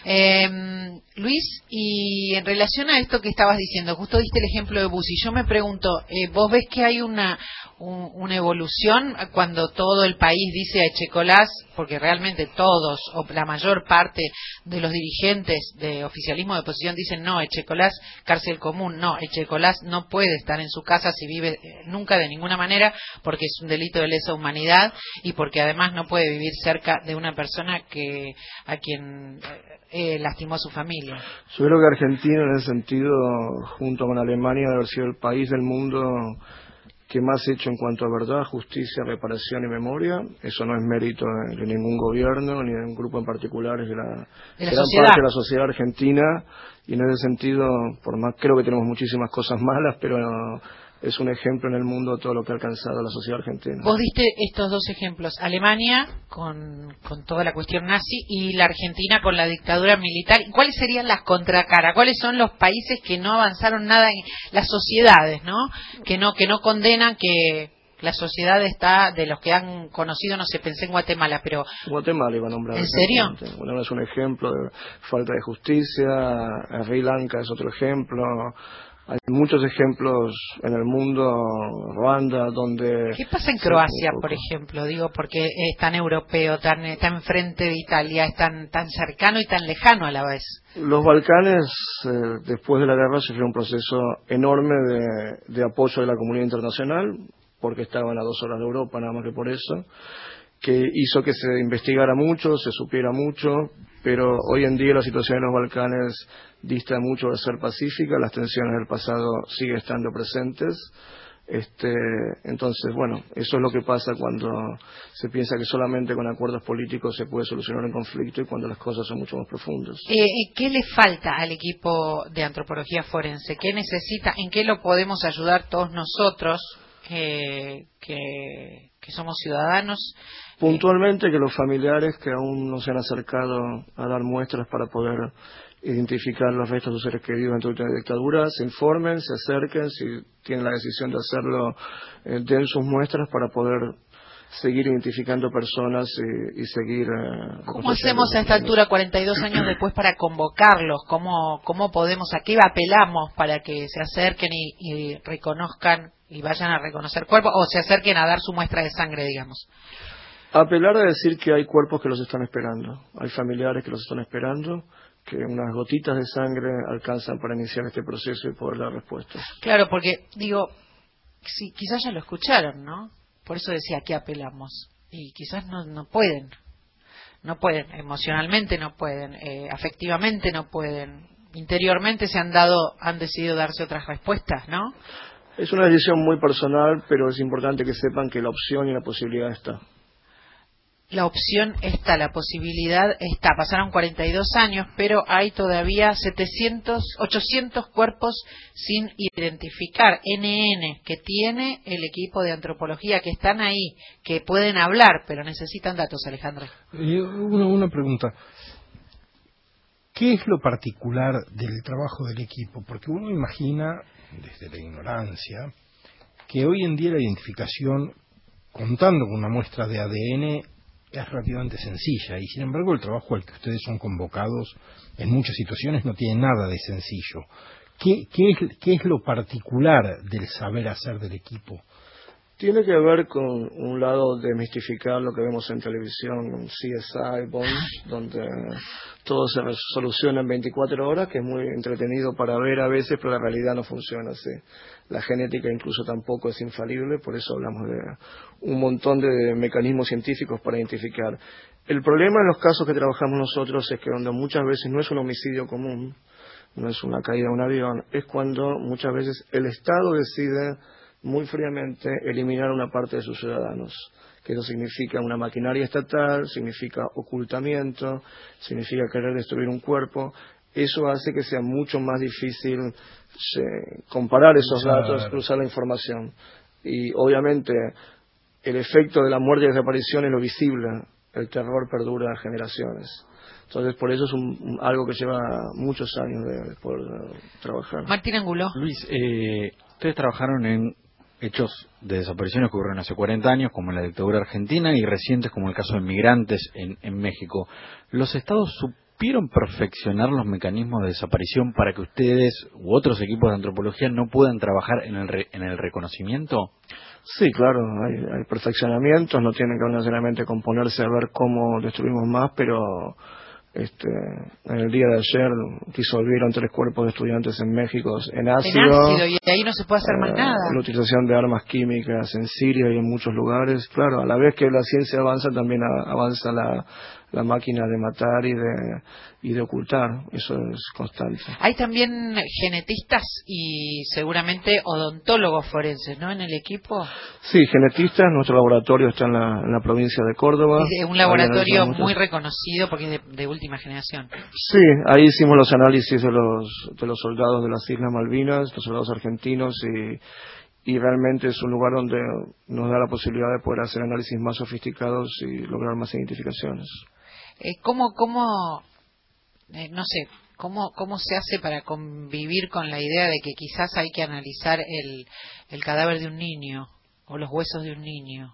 Eh, Luis, y en relación a esto que estabas diciendo, justo diste el ejemplo de Bussi, yo me pregunto, eh, ¿vos ves que hay una un, una evolución cuando todo el país dice a Echecolás, porque realmente todos, o la mayor parte de los dirigentes de oficialismo de oposición dicen no, Echecolás, cárcel común, no, Echecolás no puede estar en su casa si vive nunca de ninguna manera, porque es un delito de lesa humanidad, y porque además no puede vivir cerca de una persona que a quien eh, lastimó a su familia? Yo creo que Argentina, en ese sentido, junto con Alemania, debe haber sido el país del mundo que más ha hecho en cuanto a verdad, justicia, reparación y memoria. Eso no es mérito de, de ningún gobierno ni de un grupo en particular, es de la, de la gran sociedad. parte de la sociedad argentina, y en ese sentido, por más, creo que tenemos muchísimas cosas malas, pero no, es un ejemplo en el mundo todo lo que ha alcanzado la sociedad argentina. Vos diste estos dos ejemplos, Alemania con, con toda la cuestión nazi y la Argentina con la dictadura militar. ¿Cuáles serían las contracaras? ¿Cuáles son los países que no avanzaron nada en las sociedades, no? Que no que no condenan que la sociedad está, de los que han conocido, no sé, pensé en Guatemala, pero... Guatemala iba a nombrar. ¿En serio? Bueno, es un ejemplo de falta de justicia, Sri Lanka es otro ejemplo. Hay muchos ejemplos en el mundo, Ruanda, donde... ¿Qué pasa en Croacia, por ejemplo? Digo, porque es tan europeo, tan, tan enfrente de Italia, es tan, tan cercano y tan lejano a la vez. Los Balcanes, eh, después de la guerra, sufrieron un proceso enorme de, de apoyo de la comunidad internacional, porque estaban a dos horas de Europa, nada más que por eso, que hizo que se investigara mucho, se supiera mucho, pero hoy en día la situación en los Balcanes dista mucho de ser pacífica, las tensiones del pasado siguen estando presentes. Este, entonces, bueno, eso es lo que pasa cuando se piensa que solamente con acuerdos políticos se puede solucionar un conflicto, y cuando las cosas son mucho más profundas. Eh, ¿Qué le falta al equipo de antropología forense? ¿Qué necesita? ¿En qué lo podemos ayudar todos nosotros que, que, que somos ciudadanos? Puntualmente, que los familiares que aún no se han acercado a dar muestras para poder identificar los restos de sus seres queridos dentro de la dictadura, se informen, se acerquen, si tienen la decisión de hacerlo, eh, den sus muestras para poder seguir identificando personas y, y seguir... Eh, ¿Cómo hacemos a esta altura, cuarenta y dos años después, para convocarlos? ¿Cómo, cómo podemos, a qué apelamos para que se acerquen y, y reconozcan y vayan a reconocer cuerpos, o se acerquen a dar su muestra de sangre, digamos? Apelar a decir que hay cuerpos que los están esperando, hay familiares que los están esperando, que unas gotitas de sangre alcanzan para iniciar este proceso y poder dar respuestas. Claro, porque, digo, sí, quizás ya lo escucharon, ¿no? Por eso decía que apelamos. Y quizás no, no pueden. No pueden, emocionalmente no pueden, eh, afectivamente no pueden, interiormente se han dado, han decidido darse otras respuestas, ¿no? Es una decisión muy personal, pero es importante que sepan que la opción y la posibilidad está. la opción está, la posibilidad está. Pasaron cuarenta y dos años, pero hay todavía setecientos, ochocientos cuerpos sin identificar, N N, que tiene el equipo de antropología, que están ahí, que pueden hablar, pero necesitan datos, Alejandra. Eh, una, una pregunta. ¿Qué es lo particular del trabajo del equipo? Porque uno imagina, desde la ignorancia, que hoy en día la identificación, contando con una muestra de A D N, es relativamente sencilla, y sin embargo el trabajo al que ustedes son convocados en muchas situaciones no tiene nada de sencillo. ¿Qué, qué, es, qué es lo particular del saber hacer del equipo? Tiene que ver con un lado de mistificar lo que vemos en televisión, C S I, Bones, donde todo se soluciona en veinticuatro horas, que es muy entretenido para ver a veces, pero la realidad no funciona así. La genética incluso tampoco es infalible, por eso hablamos de un montón de mecanismos científicos para identificar. El problema en los casos que trabajamos nosotros es que donde muchas veces no es un homicidio común, no es una caída de un avión, es cuando muchas veces el Estado decide muy fríamente eliminar una parte de sus ciudadanos, que eso significa una maquinaria estatal, significa ocultamiento, significa querer destruir un cuerpo. Eso hace que sea mucho más difícil eh, comparar esos Claro. datos, cruzar la información. Y obviamente el efecto de la muerte y desaparición es lo visible, el terror perdura generaciones. Entonces, por eso es un, un- algo que lleva muchos años de, de poder eh, trabajar. Martín Angulo. Luis, eh, ustedes trabajaron en hechos de desapariciones que ocurrieron hace cuarenta años, como en la dictadura argentina, y recientes, como el caso de migrantes en, en México. ¿Los estados supieron perfeccionar los mecanismos de desaparición para que ustedes u otros equipos de antropología no puedan trabajar en el, re- en el reconocimiento? Sí, claro, hay, hay perfeccionamientos, no tienen que ver necesariamente con ponerse a ver cómo destruimos más, pero este, en el día de ayer disolvieron tres cuerpos de estudiantes en México en ácido. En ácido, y ahí no se puede hacer más eh, nada. La utilización de armas químicas en Siria y en muchos lugares. Claro, a la vez que la ciencia avanza, también a- avanza la, la máquina de matar y de, y de ocultar. Eso es constante. Hay también genetistas y seguramente odontólogos forenses, ¿no?, en el equipo. Sí, genetistas, nuestro laboratorio está en la, en la provincia de Córdoba. Es un Ahí laboratorio analizamos muy muchas- reconocido porque es de, de última generación. Sí, ahí hicimos los análisis de los de los soldados de las Islas Malvinas, los soldados argentinos, y, y realmente es un lugar donde nos da la posibilidad de poder hacer análisis más sofisticados y lograr más identificaciones. Eh, ¿Cómo, cómo eh, no sé, cómo, cómo se hace para convivir con la idea de que quizás hay que analizar el, el cadáver de un niño o los huesos de un niño?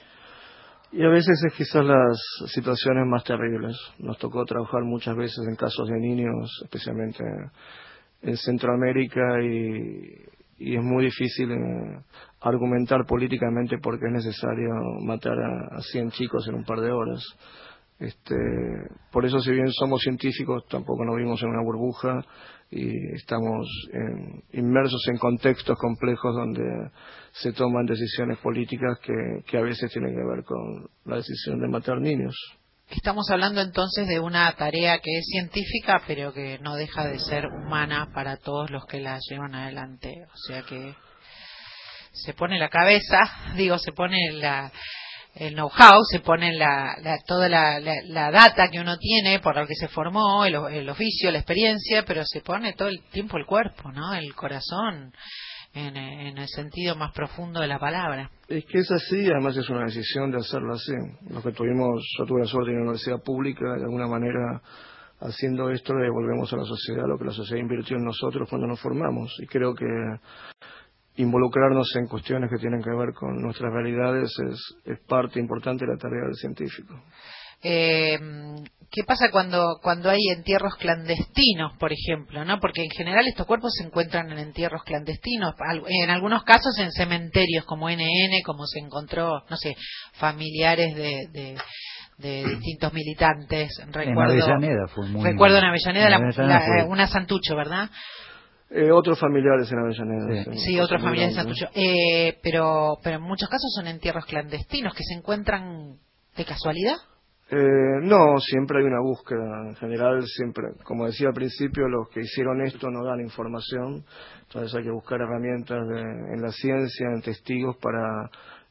Y a veces es quizás las situaciones más terribles. Nos tocó trabajar muchas veces en casos de niños, especialmente en Centroamérica, y, y es muy difícil eh, argumentar políticamente por qué es necesario matar a, a cien chicos en un par de horas. Este, por eso, si bien somos científicos, tampoco nos vivimos en una burbuja y estamos en- inmersos en contextos complejos donde se toman decisiones políticas que, que a veces tienen que ver con la decisión de matar niños. Estamos hablando entonces de una tarea que es científica, pero que no deja de ser humana para todos los que la llevan adelante. O sea que se pone la cabeza, digo, se pone la, el know-how, se pone la, la, toda la, la, la data que uno tiene por lo que se formó, el, el oficio, la experiencia, pero se pone todo el tiempo el cuerpo, ¿no?, el corazón, en, en el sentido más profundo de la palabra. Es que es así, además es una decisión de hacerlo así. Los que tuvimos, yo tuve la suerte de ir a una universidad pública, de alguna manera haciendo esto le devolvemos a la sociedad lo que la sociedad invirtió en nosotros cuando nos formamos, y creo que involucrarnos en cuestiones que tienen que ver con nuestras realidades es, es parte importante de la tarea del científico. Eh, ¿Qué pasa cuando cuando hay entierros clandestinos, por ejemplo, no? Porque en general estos cuerpos se encuentran en entierros clandestinos, al- en algunos casos en cementerios como N N, como se encontró, no sé, familiares de, de, de distintos militantes. Recuerdo, En Avellaneda fue muy... recuerdo en Avellaneda, en la- Avellaneda la- fue- una Santucho, ¿verdad? Eh, otros familiares en Avellaneda. Sí, sí, otros cosas muy familiares de grandes. Santucho. Eh, pero, pero en muchos casos son entierros clandestinos que se encuentran de casualidad. Eh, no, siempre hay una búsqueda. En general, siempre, como decía al principio, los que hicieron esto no dan información. Entonces hay que buscar herramientas de- en la ciencia, en testigos, para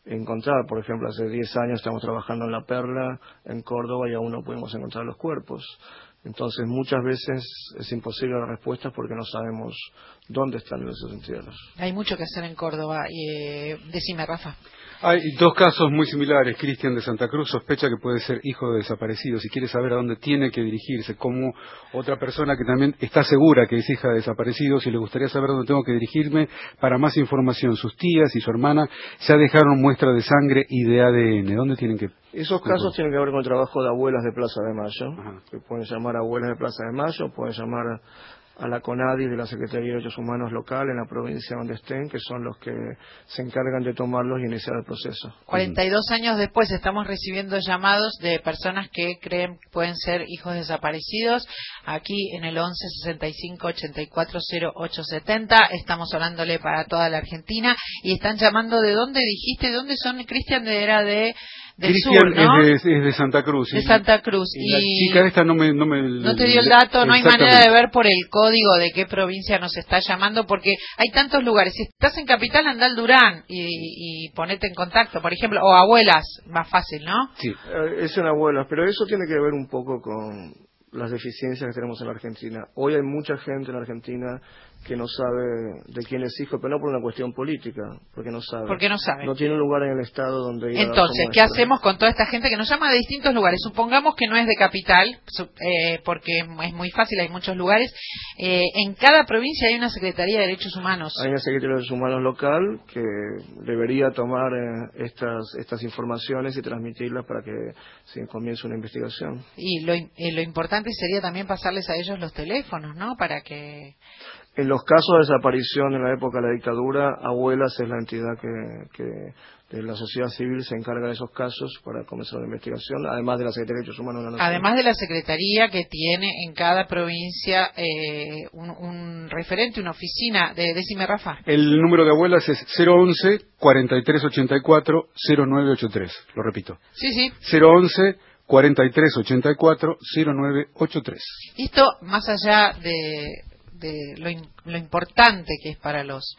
encontrar. Por ejemplo, hace diez años estamos trabajando en La Perla, en Córdoba, y aún no pudimos encontrar los cuerpos. Entonces, muchas veces es imposible la respuesta porque no sabemos dónde están esos entierros. Hay mucho que hacer en Córdoba. Eh, decime, Rafa. Hay dos casos muy similares. Cristian de Santa Cruz sospecha que puede ser hijo de desaparecido. Si quiere saber a dónde tiene que dirigirse, como otra persona que también está segura que es hija de desaparecido, si le gustaría saber dónde tengo que dirigirme, para más información, sus tías y su hermana ya dejaron muestra de sangre y de A D N. ¿Dónde tienen que...? Esos casos tienen que ver con el trabajo de abuelas de Plaza de Mayo. Ajá. Que pueden llamar abuelas de Plaza de Mayo, pueden llamar a la CONADI de la Secretaría de Derechos Humanos local en la provincia donde estén, que son los que se encargan de tomarlos y iniciar el proceso. cuarenta y dos años después estamos recibiendo llamados de personas que creen que pueden ser hijos desaparecidos. Aquí en el once sesenta y cinco ochenta y cuatro cero ocho setenta estamos hablándole para toda la Argentina y están llamando. ¿De dónde dijiste? ¿De dónde son? Cristian, era de del Cristian sur, ¿no? es, de, es de Santa Cruz. De Santa Cruz. Y, y la chica esta no me... No, me, no te dio el dato, no hay manera de ver por el código de qué provincia nos está llamando, porque hay tantos lugares. Si estás en Capital, anda al Durán y, y ponete en contacto, por ejemplo, o abuelas, más fácil, ¿no? Sí, es en abuelas, pero eso tiene que ver un poco con las deficiencias que tenemos en la Argentina. Hoy hay mucha gente en la Argentina que no sabe de quién es hijo, pero no por una cuestión política, porque no sabe. Porque no sabe. No tiene un lugar en el Estado donde ir. Entonces, ¿qué hacemos con toda esta gente que nos llama de distintos lugares? Supongamos que no es de Capital, eh, porque es muy fácil, hay muchos lugares. Eh, en cada provincia hay una Secretaría de Derechos Humanos. Hay una Secretaría de Derechos Humanos local que debería tomar eh, estas estas informaciones y transmitirlas para que se comience una investigación. Y lo, eh, lo importante sería también pasarles a ellos los teléfonos, ¿no? Para que... En los casos de desaparición en la época de la dictadura, Abuelas es la entidad que, que de la sociedad civil se encarga de esos casos para comenzar la investigación, además de la Secretaría de Derechos Humanos de la Nación. Además de la Secretaría que tiene en cada provincia eh, un, un referente, una oficina. De, decime, Rafa. El número de Abuelas es cero once, cuarenta y tres ochenta y cuatro, cero nueve ochenta y tres. Lo repito. Sí, sí. cero once, cuarenta y tres ochenta y cuatro, cero nueve ochenta y tres. Esto, más allá de... de lo, in, lo importante que es para los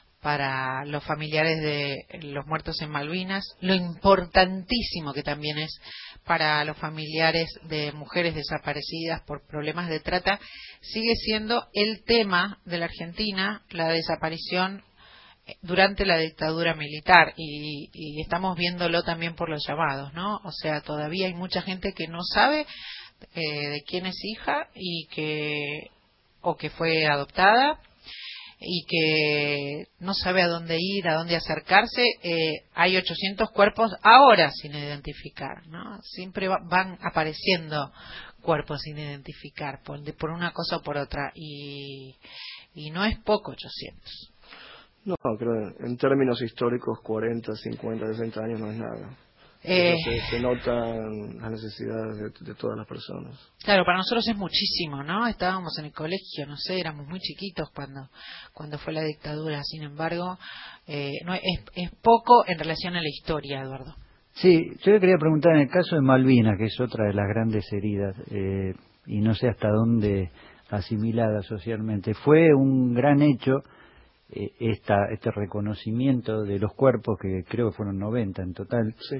para los familiares de los muertos en Malvinas, lo importantísimo que también es para los familiares de mujeres desaparecidas por problemas de trata, sigue siendo el tema de la Argentina, la desaparición durante la dictadura militar, y, y estamos viéndolo también por los llamados, ¿no? O sea, todavía hay mucha gente que no sabe eh, de quién es hija y que o que fue adoptada y que no sabe a dónde ir, a dónde acercarse. Eh, hay ochocientos cuerpos ahora sin identificar, ¿no? Siempre va, van apareciendo cuerpos sin identificar por, de, por una cosa o por otra, y, y no es poco ochocientos. No, creo en términos históricos cuarenta, cincuenta, sesenta años no es nada. Eh, se, se notan las necesidades de, de todas las personas. Claro, para nosotros es muchísimo, ¿no? Estábamos en el colegio, no sé, éramos muy chiquitos cuando cuando fue la dictadura. Sin embargo, eh, no es, es poco en relación a la historia, Eduardo. Sí, yo le quería preguntar en el caso de Malvinas, que es otra de las grandes heridas, eh, y no sé hasta dónde asimilada socialmente. Fue un gran hecho eh, esta, este reconocimiento de los cuerpos, que creo que fueron noventa en total. Sí.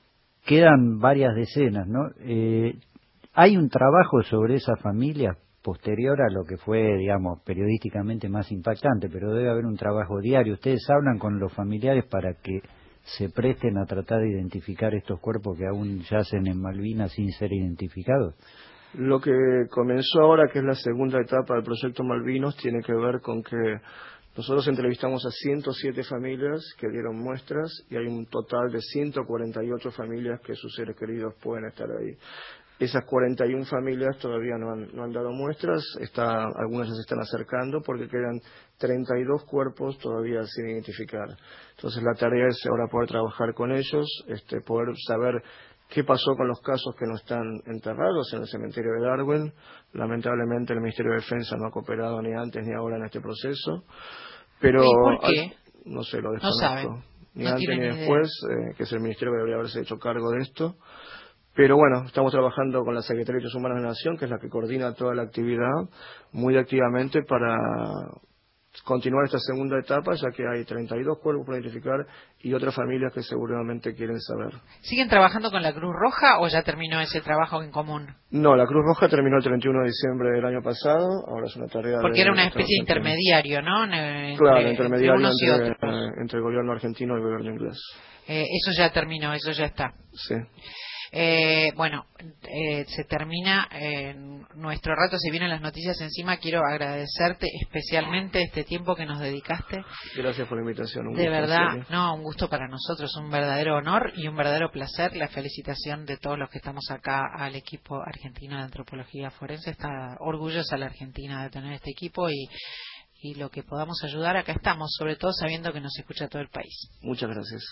Quedan varias decenas, ¿no? Eh, ¿Hay un trabajo sobre esa familia posterior a lo que fue, digamos, periodísticamente más impactante? Pero debe haber un trabajo diario. ¿Ustedes hablan con los familiares para que se presten a tratar de identificar estos cuerpos que aún yacen en Malvinas sin ser identificados? Lo que comenzó ahora, que es la segunda etapa del proyecto Malvinos, tiene que ver con que nosotros entrevistamos a ciento siete familias que dieron muestras y hay un total de ciento cuarenta y ocho familias que sus seres queridos pueden estar ahí. Esas cuarenta y una familias todavía no han, no han dado muestras, está, algunas ya se están acercando porque quedan treinta y dos cuerpos todavía sin identificar. Entonces la tarea es ahora poder trabajar con ellos, este, poder saber qué pasó con los casos que no están enterrados en el cementerio de Darwin. Lamentablemente el Ministerio de Defensa no ha cooperado ni antes ni ahora en este proceso. Pero, ¿Y por qué? Hay, no sé, lo desconozco. No saben. Ni no antes ni ni después, eh, que es el Ministerio que debería haberse hecho cargo de esto. Pero bueno, estamos trabajando con la Secretaría de Derechos Humanos de la Nación, que es la que coordina toda la actividad, muy activamente para continuar esta segunda etapa, ya que hay treinta y dos cuerpos por identificar y otras familias que seguramente quieren saber. ¿Siguen trabajando con la Cruz Roja o ya terminó ese trabajo en común? No, la Cruz Roja terminó el treinta y uno de diciembre del año pasado, ahora es una tarea Porque de, era una especie de intermediario, ¿no? Entre, claro, intermediario entre, entre, eh, entre el gobierno argentino y el gobierno inglés. Eh, eso ya terminó, eso ya está. Sí. Eh, bueno, eh, se termina eh, nuestro rato, se vienen las noticias encima. Quiero agradecerte especialmente este tiempo que nos dedicaste. Gracias por la invitación. Un de gusto, verdad, no, un gusto para nosotros, un verdadero honor y un verdadero placer. La felicitación de todos los que estamos acá al equipo argentino de antropología forense. Está orgullosa la Argentina de tener este equipo y, y lo que podamos ayudar, acá estamos, sobre todo sabiendo que nos escucha todo el país. Muchas gracias.